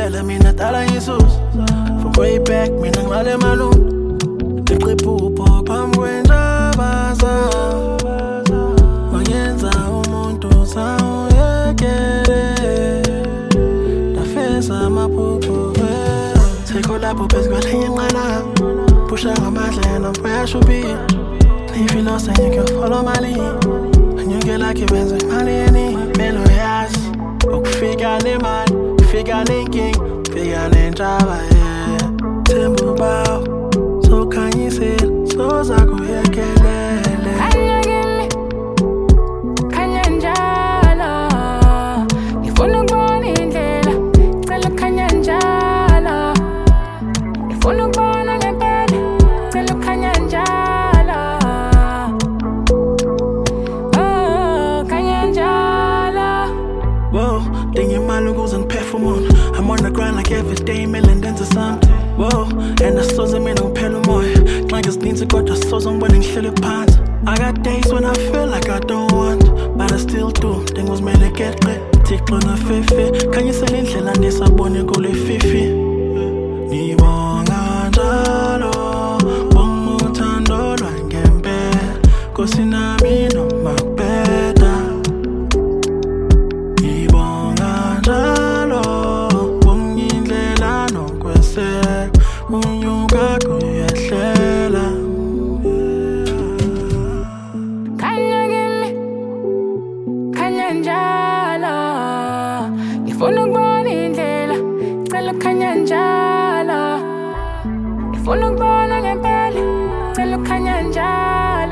ngempela mina dala Jesus. From way back mina ngilale malungu ngiqipha upho phambi kwendaba zami wangenza umuntu sawuyekele ndafeza amaphupho sekho lapho phezu kwalenye inqala pusha ngamandla yena uyasho uphila if you lost and you can follow my lead and you get like you benze imali yeni vele uyazi ukufika nemali ufika nenking ufika nentaba themba ubawo sokhanyisela soza kuyekelele khanya kimi khanya njalo ngifuna ukubona indlela cela khanya njalo ngifuna ukubona ngempela cela khanya njalo oh khanya njalo whoa dinga imali ukuze ngiphefumule I'm on the grind like every day imele ndenze something whoa and asoze mina ngiphela umoya xa ngizininzi kodwa soze ngibone ngihlele phansi I got days when I feel like I don't want but I still do dinga uzimele geqe thixo nafefe khanyisela indlela ndisabone kule fifi ngibonga njalo bonga uthando lwangempela Nkosi nami noma kubheda ngibonga njalo bonga indlela nokweseka unyuka kuyehlela khanya kimi khanya njalo ngifuna ukubona indlela cela khanya njalo ngifuna ukubona ngempela cela khanya njalo